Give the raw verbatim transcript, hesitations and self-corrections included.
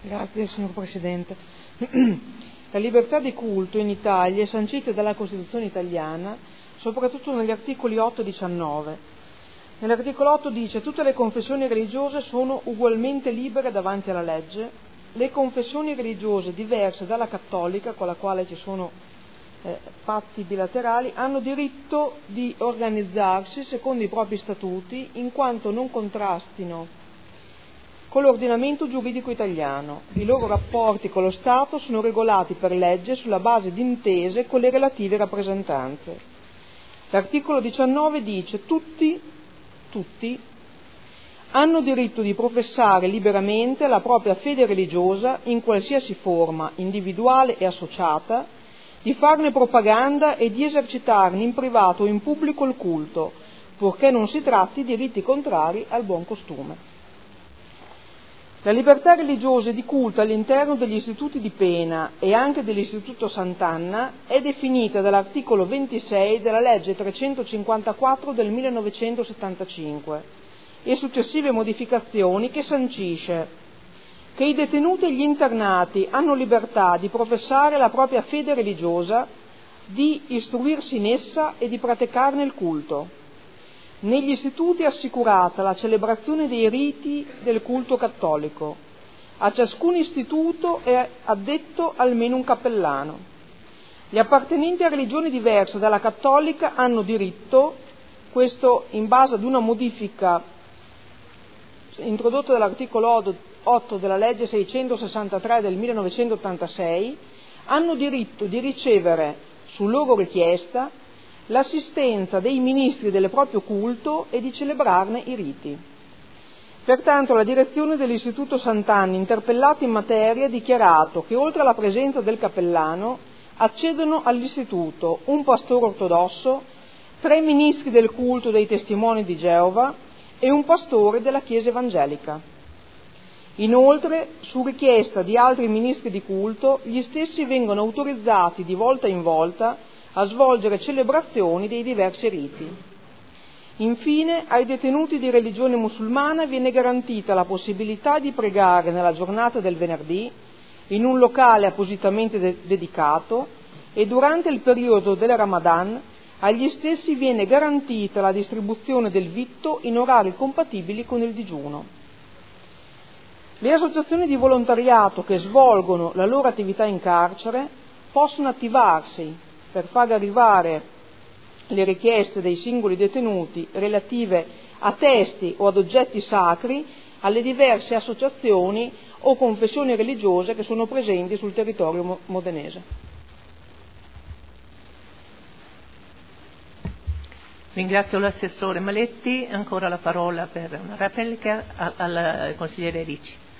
Grazie, signor Presidente. La libertà di culto in Italia è sancita dalla Costituzione italiana, soprattutto negli articoli otto e diciannove. Nell'articolo otto dice: tutte le confessioni religiose sono ugualmente libere davanti alla legge. Le confessioni religiose diverse dalla cattolica, con la quale ci sono eh, patti bilaterali, hanno diritto di organizzarsi secondo i propri statuti, in quanto non contrastino con l'ordinamento giuridico italiano. I loro rapporti con lo Stato sono regolati per legge sulla base di intese con le relative rappresentanze. L'articolo diciannove dice: tutti, tutti hanno diritto di professare liberamente la propria fede religiosa in qualsiasi forma, individuale e associata, di farne propaganda e di esercitarne in privato o in pubblico il culto, purché non si tratti di riti contrari al buon costume. La libertà religiosa e di culto all'interno degli istituti di pena e anche dell'Istituto Sant'Anna è definita dall'articolo ventisei della legge trecentocinquantaquattro del millenovecentosettantacinque e successive modificazioni, che sancisce che i detenuti e gli internati hanno libertà di professare la propria fede religiosa, di istruirsi in essa e di praticarne il culto. Negli istituti è assicurata la celebrazione dei riti del culto cattolico. A ciascun istituto è addetto almeno un cappellano. Gli appartenenti a religioni diverse dalla cattolica hanno diritto, questo in base ad una modifica introdotta dall'articolo otto della legge seicentosessantatré del millenovecentottantasei, hanno diritto di ricevere, su loro richiesta, l'assistenza dei ministri del proprio culto e di celebrarne i riti. Pertanto la direzione dell'Istituto Sant'Anna, interpellata in materia, ha dichiarato che oltre alla presenza del cappellano accedono all'istituto un pastore ortodosso, tre ministri del culto dei testimoni di Geova e un pastore della Chiesa evangelica. Inoltre, su richiesta di altri ministri di culto, gli stessi vengono autorizzati di volta in volta a svolgere celebrazioni dei diversi riti. Infine, ai detenuti di religione musulmana viene garantita la possibilità di pregare nella giornata del venerdì in un locale appositamente de- dedicato e durante il periodo del Ramadan agli stessi viene garantita la distribuzione del vitto in orari compatibili con il digiuno. Le associazioni di volontariato che svolgono la loro attività in carcere possono attivarsi per far arrivare le richieste dei singoli detenuti relative a testi o ad oggetti sacri alle diverse associazioni o confessioni religiose che sono presenti sul territorio modenese. Ringrazio l'assessore Maletti. Ancora la parola per una replica al, al consigliere Ricci.